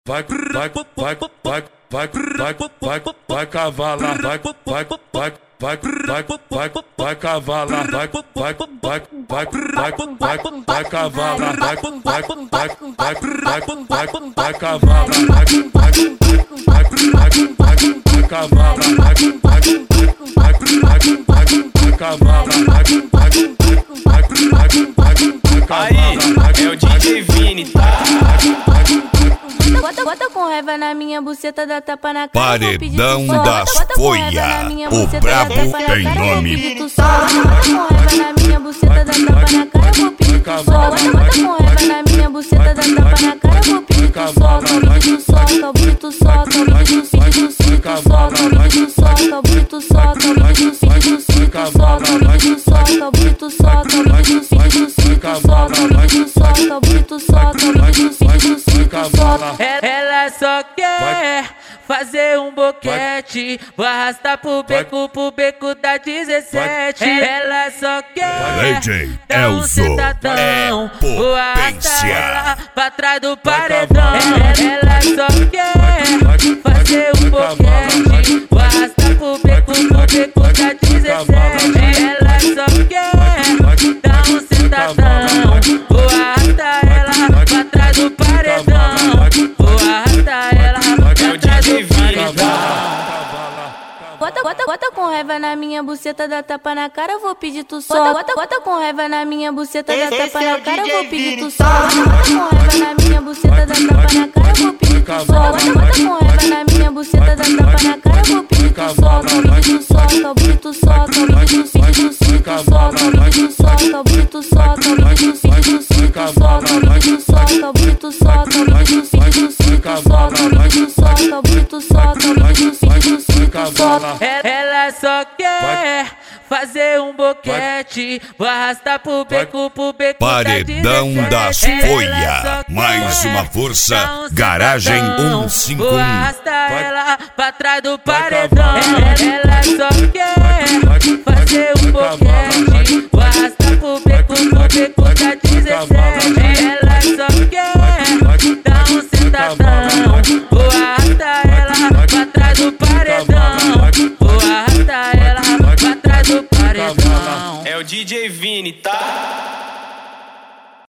vai cavalar, vai cavalar, vai cavalar, vai Aí, é o DJ Vini, tá? Bota com raiva na minha buceta, dá tapa na cara. Paredão das Folha, o brabo tem nome. Bota com raiva na minha buceta, dá tapa na cara, vou pedir tu solta. Bota com raiva na minha buceta, dá tapa na cara, vou pedir tu solta. O vídeo tu solta, o vídeo tu solta, o vídeo tu solta, o vídeo tu solta, o vídeo tu solta, o vídeo tu solta, o vídeo tu solta, o vídeo tu solta, o vídeo tu solta, o vídeo tu solta, o vídeo tu solta, o vídeo tu solta, o vídeo tu solta, o vídeo tu solta. Ela só quer fazer um boquete, vou arrastar pro beco da 17. Ela só quer DJ dar um Elzo sentadão, é vou arrastar potência. ela pra trás do paredão. Ela só quer fazer um boquete, vou arrastar pro beco da 17. Ela só quer dar um sentadão, vou arrastar ela pra trás do paredão. Vou arrastar ela pra trás do paredão. Bota com raiva na minha buceta, dá tapa na cara, vou pedir tu solta. Bota com raiva na minha buceta, dá tapa na cara, vou pedir tu solta. Bota com raiva na minha buceta, dá tapa na cara, vou pedir tu solta. Bota com raiva na minha buceta, dá tapa na cara, vou pedir tu solta. O vídeo tu solta, o vídeo tu solta, o vídeo tu solta, o vídeo tu solta, o vídeo tu solta, o vídeo tu solta, o vídeo tu solta, o vídeo tu solta, o vídeo tu solta, o vídeo tu solta, o vídeo tu solta, o vídeo tu solta, o vídeo tu solta. Ela só quer fazer um boquete, vou arrastar pro beco Paredão das Folha, mais uma força, Garagem Vou 151. arrastar ela pra trás do paredão. Ela só quer fazer um boquete, vou arrastar pro beco da 17. Ela só quer dar um sentadão, vou arrastar ela pra trás do paredão. Vou arrastar ela pra trás do paredão. É o DJ Vini, tá?